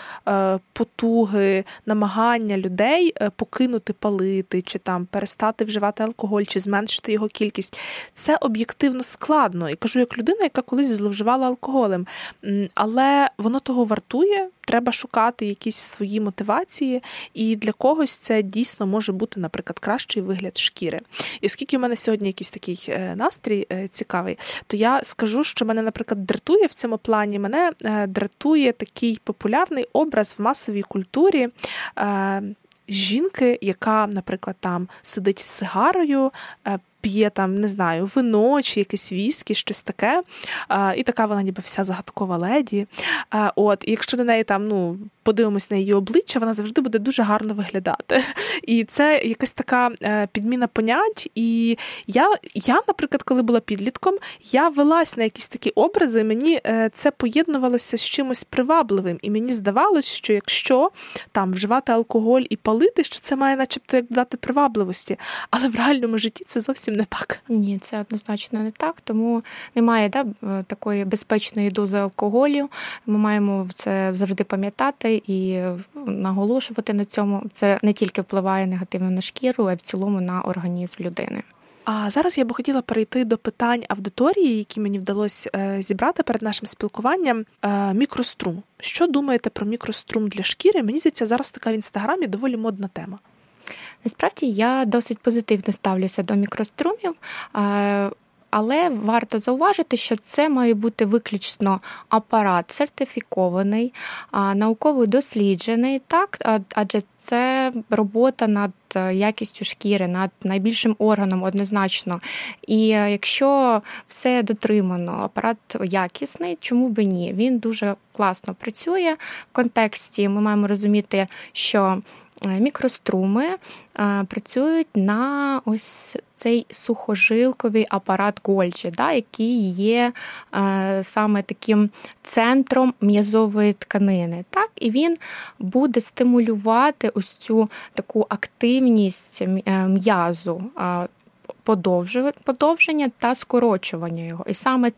потуги, намагання людей покинути палити, чи там перестати вживати алкоголь, чи зменшити його кількість. Це об'єктивно складно. І кажу, як людина, яка колись зловживала алкоголем. Але воно того вартує, треба шукати якісь свої мотивації, і для когось це дійсно може бути, наприклад, кращий вигляд шкіри. І оскільки у мене сьогодні якийсь такий настрій цікавий, то я скажу, що мене, наприклад, дратує в цьому плані, мене дратує такий популярний образ в масовій культурі жінки, яка, наприклад, там сидить з сигарою, п'є там, не знаю, вино чи якесь віскі, щось таке, і така вона ніби вся загадкова леді. І якщо до неї там, подивимось на її обличчя, вона завжди буде дуже гарно виглядати. І це якась така підміна понять. І я, наприклад, коли була підлітком, я велась на якісь такі образи, мені це поєднувалося з чимось привабливим. І мені здавалось, що якщо там вживати алкоголь і палити, що це має начебто як додати привабливості. Але в реальному житті це зовсім не так. Ні, це однозначно не так, тому немає такої безпечної дози алкоголю. Ми маємо це завжди пам'ятати і наголошувати на цьому. Це не тільки впливає негативно на шкіру, а й в цілому на організм людини. А зараз я би хотіла перейти до питань аудиторії, які мені вдалося зібрати перед нашим спілкуванням. Мікрострум. Що думаєте про мікрострум для шкіри? Мені здається, зараз така в Інстаграмі доволі модна тема. Насправді, я досить позитивно ставлюся до мікрострумів, але варто зауважити, що це має бути виключно апарат сертифікований, науково досліджений, так, адже це робота над якістю шкіри, над найбільшим органом однозначно. І якщо все дотримано, апарат якісний, чому би ні? Він дуже класно працює в контексті. Ми маємо розуміти, що мікроструми працюють на ось цей сухожилковий апарат Гольджі, який є саме таким центром м'язової тканини. Так? І він буде стимулювати ось цю таку активність м'язу, подовження та скорочування його. І саме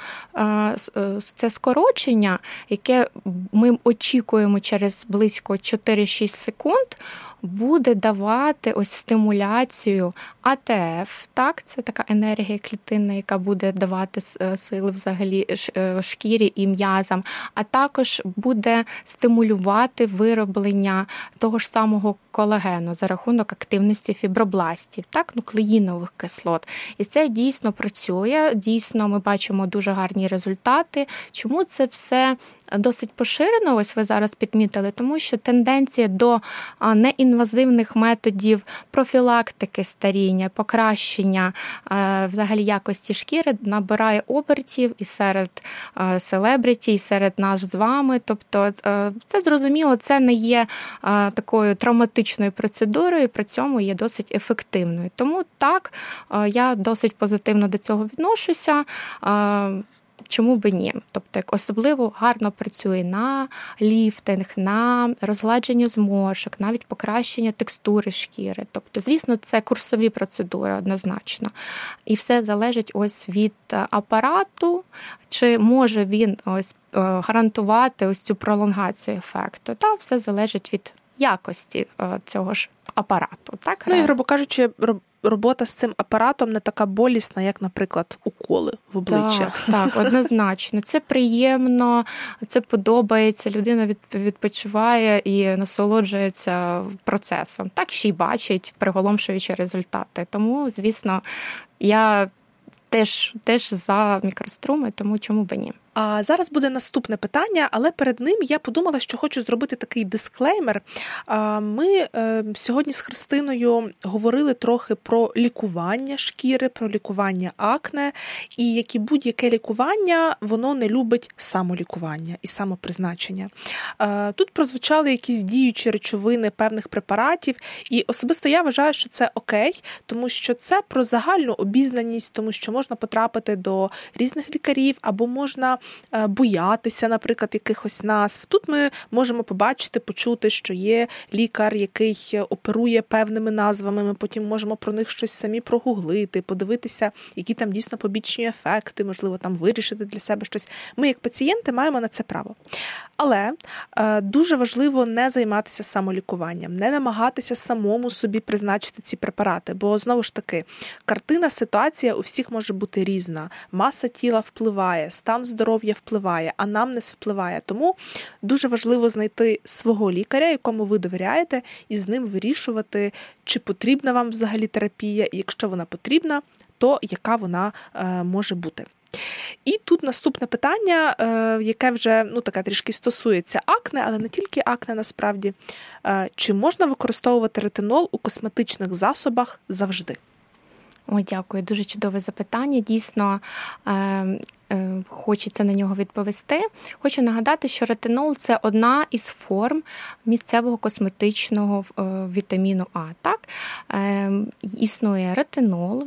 це скорочення, яке ми очікуємо через близько 4-6 секунд, буде давати ось стимуляцію АТФ, так, це така енергія клітинна, яка буде давати сили взагалі шкірі і м'язам, а також буде стимулювати вироблення того ж самого колагену за рахунок активності фібробластів, так, нуклеїнових кислот. І це дійсно працює, дійсно ми бачимо дуже гарні результати. Чому це все досить поширено, ось ви зараз підмітили, тому що тенденція до неінвазивних методів профілактики старіння, покращення взагалі якості шкіри набирає обертів і серед селебриті, і серед нас з вами. Тобто це зрозуміло, це не є такою травматичною процедурою, при цьому є досить ефективною. Тому так, я досить позитивно до цього відношуся. Чому би ні? Тобто, як особливо гарно працює на ліфтинг, на розгладження зморшок, навіть покращення текстури шкіри. Тобто, звісно, це курсові процедури однозначно. І все залежить ось від апарату, чи може він ось гарантувати ось цю пролонгацію ефекту. Та все залежить від якості цього ж апарату. Так? І, грубо кажучи, робота з цим апаратом не така болісна, як, наприклад, уколи в обличчя. Так, однозначно. Це приємно, це подобається, людина відпочиває і насолоджується процесом. Так ще й бачить приголомшуючі результати. Тому, звісно, я теж за мікроструми, тому чому би ні. А зараз буде наступне питання, але перед ним я подумала, що хочу зробити такий дисклеймер. Ми сьогодні з Христиною говорили трохи про лікування шкіри, про лікування акне, і як і будь-яке лікування, воно не любить самолікування і самопризначення. Тут прозвучали якісь діючі речовини певних препаратів, і особисто я вважаю, що це окей, тому що це про загальну обізнаність, тому що можна потрапити до різних лікарів, або можна боятися, наприклад, якихось назв. Тут ми можемо побачити, почути, що є лікар, який оперує певними назвами, ми потім можемо про них щось самі прогуглити, подивитися, які там дійсно побічні ефекти, можливо, там вирішити для себе щось. Ми, як пацієнти, маємо на це право. Але дуже важливо не займатися самолікуванням, не намагатися самому собі призначити ці препарати, бо, знову ж таки, картина, ситуація у всіх може бути різна. Маса тіла впливає, стан здоров'я впливає, анамнез впливає. Тому дуже важливо знайти свого лікаря, якому ви довіряєте, і з ним вирішувати, чи потрібна вам взагалі терапія, і якщо вона потрібна, то яка вона може бути. І тут наступне питання, яке вже таке трішки стосується акне, але не тільки акне насправді. Чи можна використовувати ретинол у косметичних засобах завжди? Ой, дякую, дуже чудове запитання. Дійсно, хочеться на нього відповісти. Хочу нагадати, що ретинол – це одна із форм місцевого косметичного вітаміну А. Так? Існує ретинол,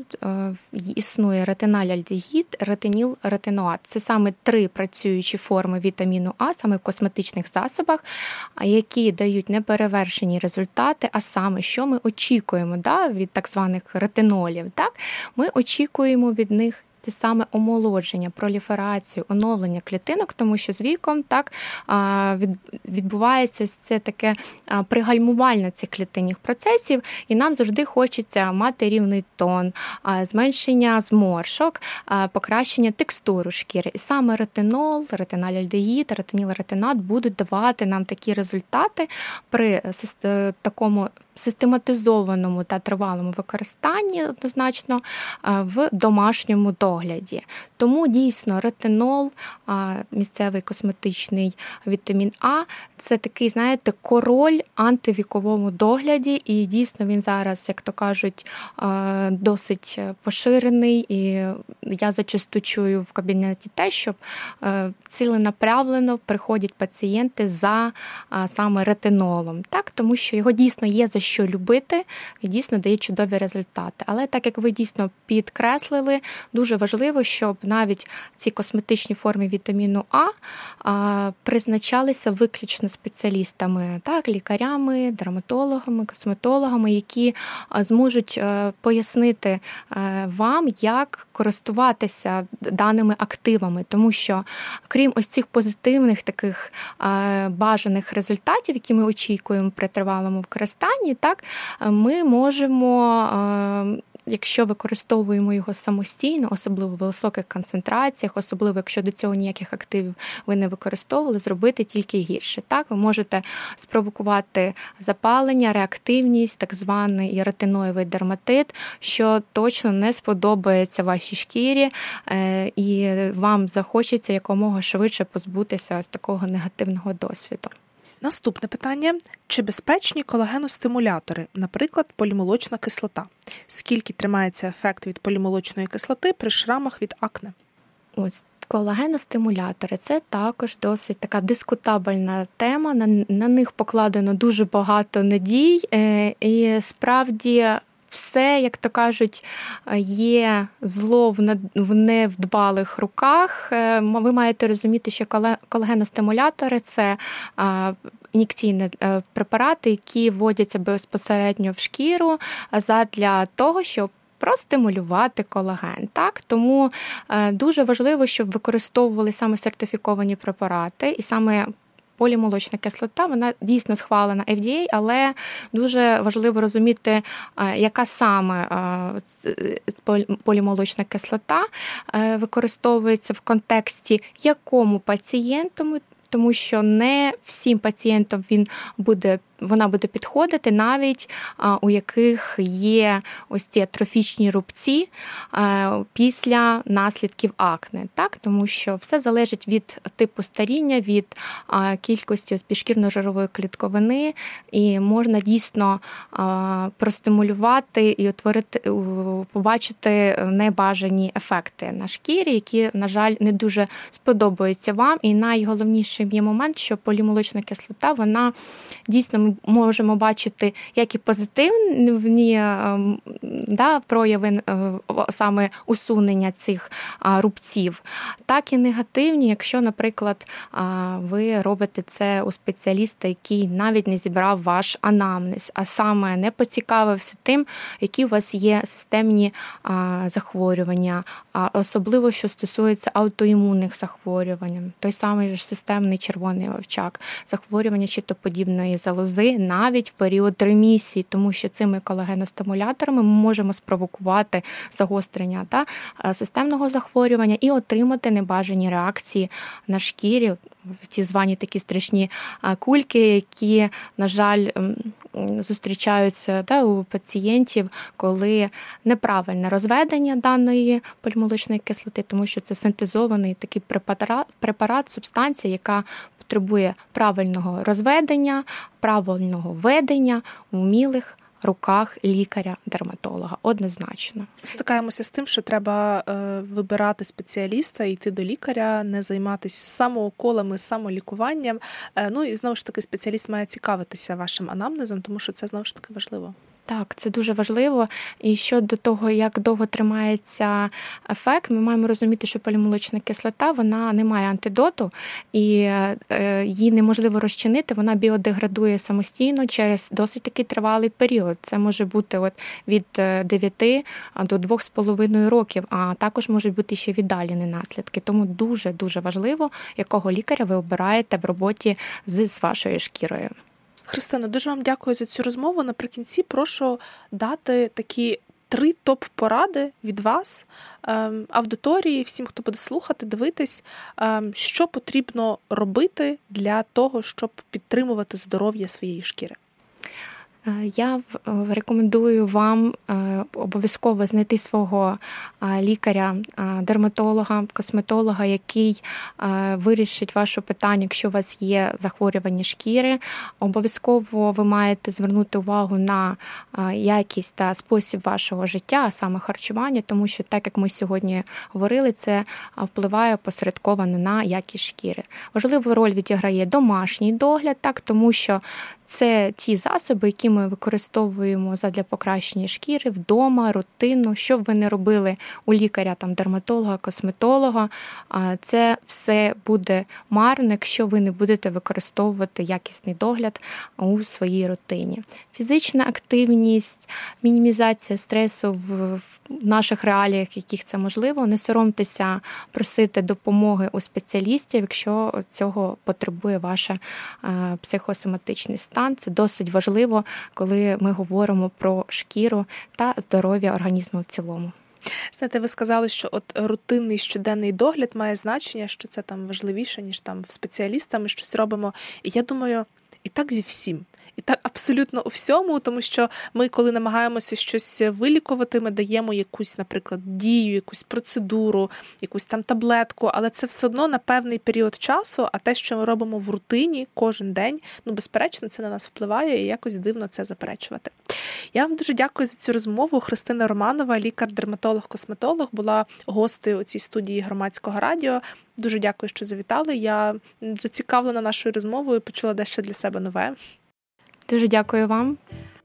існує ретинальдегід, ретиніл, ретиноат. Це саме 3 працюючі форми вітаміну А, саме в косметичних засобах, які дають неперевершені результати, а саме, що ми очікуємо від так званих ретинолів. Так? Ми очікуємо від них те саме омолодження, проліферацію, оновлення клітинок, тому що з віком так відбувається це таке пригальмування цих клітинних процесів, і нам завжди хочеться мати рівний тон, зменшення зморшок, покращення текстури шкіри. І саме ретинол, ретинальдегід, ретиніл, ретинат будуть давати нам такі результати при такому систематизованому та тривалому використанні однозначно в домашньому догляді. Тому дійсно ретинол, місцевий косметичний вітамін А, це такий, знаєте, король антивіковому догляді, і дійсно він зараз, як то кажуть, досить поширений, і я зачасту чую в кабінеті те, що ціленаправлено приходять пацієнти за саме ретинолом, так? Тому що його дійсно є за що любити, і дійсно дає чудові результати. Але так, як ви дійсно підкреслили, дуже важливо, щоб навіть ці косметичні форми вітаміну А призначалися виключно спеціалістами, так, лікарями, дерматологами, косметологами, які зможуть пояснити вам, як користуватися даними активами. Тому що, крім ось цих позитивних таких бажаних результатів, які ми очікуємо при тривалому використанні, так, ми можемо, якщо використовуємо його самостійно, особливо в високих концентраціях, особливо якщо до цього ніяких активів ви не використовували, зробити тільки гірше. Так, ви можете спровокувати запалення, реактивність, так званий ретиноїдний дерматит, що точно не сподобається вашій шкірі, і вам захочеться якомога швидше позбутися з такого негативного досвіду. Наступне питання. Чи безпечні колагеностимулятори, наприклад, полімолочна кислота? Скільки тримається ефект від полімолочної кислоти при шрамах від акне? Ось колагеностимулятори – це також досить така дискутабельна тема. На них покладено дуже багато надій, і справді все, як то кажуть, є зло в невдбалих руках. Ви маєте розуміти, що колагеностимулятори – це ін'єкційні препарати, які вводяться безпосередньо в шкіру задля того, щоб простимулювати колаген. Так? Тому дуже важливо, щоб використовували саме сертифіковані препарати, і саме полімолочна кислота, вона дійсно схвалена FDA, але дуже важливо розуміти, яка саме полімолочна кислота використовується в контексті якому пацієнту, тому що не всім пацієнтам вона буде підходити, навіть у яких є ось ці атрофічні рубці після наслідків акне. Так? Тому що все залежить від типу старіння, від кількості підшкірно-жирової клітковини, і можна дійсно простимулювати і побачити небажані ефекти на шкірі, які, на жаль, не дуже сподобаються вам. І найголовніший є момент, що полімолочна кислота, вона дійсно ми можемо бачити як і позитивні прояви саме усунення цих рубців, так і негативні, якщо, наприклад, ви робите це у спеціаліста, який навіть не зібрав ваш анамнез, а саме не поцікавився тим, які у вас є системні захворювання, особливо, що стосується аутоімунних захворювань, той самий ж системний червоний вовчак, захворювання щитоподібної залози, навіть в період ремісії, тому що цими колагеностимуляторами ми можемо спровокувати загострення системного захворювання і отримати небажані реакції на шкірі, ті звані такі страшні кульки, які, на жаль, зустрічаються у пацієнтів, коли неправильне розведення даної полімолочної кислоти, тому що це синтезований такий препарат, субстанція, яка потребує правильного розведення, правильного введення в умілих руках лікаря-дерматолога, однозначно. Стикаємося з тим, що треба вибирати спеціаліста, йти до лікаря, не займатися самоуколами, самолікуванням. І знову ж таки спеціаліст має цікавитися вашим анамнезом, тому що це знову ж таки важливо. Так, це дуже важливо. І щодо того, як довго тримається ефект, ми маємо розуміти, що полімолочна кислота, вона не має антидоту, і її неможливо розчинити, вона біодеградує самостійно через досить такий тривалий період. Це може бути від 9 до 2,5 років, а також можуть бути ще віддалені наслідки. Тому дуже-дуже важливо, якого лікаря ви обираєте в роботі з вашою шкірою. Христино, дуже вам дякую за цю розмову. Наприкінці прошу дати такі 3 топ-поради від вас аудиторії, всім, хто буде слухати, дивитись, що потрібно робити для того, щоб підтримувати здоров'я своєї шкіри. Я рекомендую вам обов'язково знайти свого лікаря, дерматолога, косметолога, який вирішить ваше питання, якщо у вас є захворювання шкіри. Обов'язково ви маєте звернути увагу на якість та спосіб вашого життя, а саме харчування, тому що, так як ми сьогодні говорили, це впливає посередковано на якість шкіри. Важливу роль відіграє домашній догляд, тому що це ті засоби, які ми використовуємо задля покращення шкіри вдома, рутинно, що б ви не робили у лікаря, дерматолога, косметолога, це все буде марно, якщо ви не будете використовувати якісний догляд у своїй рутині. Фізична активність, мінімізація стресу в наших реаліях, в яких це можливо, не соромтеся просити допомоги у спеціалістів, якщо цього потребує ваш психосоматичний стан. Це досить важливо, коли ми говоримо про шкіру та здоров'я організму в цілому. Знаєте, ви сказали, що рутинний щоденний догляд має значення, що це важливіше, ніж в спеціаліста ми щось робимо. І я думаю, і так зі всім. І так абсолютно у всьому, тому що ми, коли намагаємося щось вилікувати, ми даємо якусь, наприклад, дію, якусь процедуру, якусь таблетку, але це все одно на певний період часу, а те, що ми робимо в рутині кожен день, безперечно, це на нас впливає і якось дивно це заперечувати. Я вам дуже дякую за цю розмову. Христина Романова, лікар-дерматолог-косметолог, була гостею у цій студії Громадського радіо. Дуже дякую, що завітали. Я зацікавлена нашою розмовою, почула дещо для себе нове. Дуже дякую вам.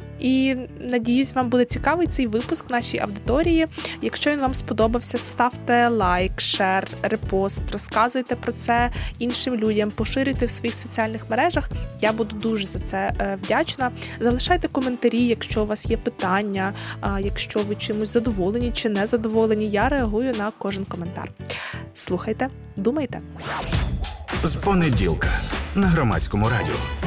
І, надіюсь, вам буде цікавий цей випуск нашій аудиторії. Якщо він вам сподобався, ставте лайк, шер, репост, розказуйте про це іншим людям, поширюйте в своїх соціальних мережах. Я буду дуже за це вдячна. Залишайте коментарі, якщо у вас є питання, якщо ви чимось задоволені чи не задоволені. Я реагую на кожен коментар. Слухайте, думайте. З понеділка на Громадському радіо.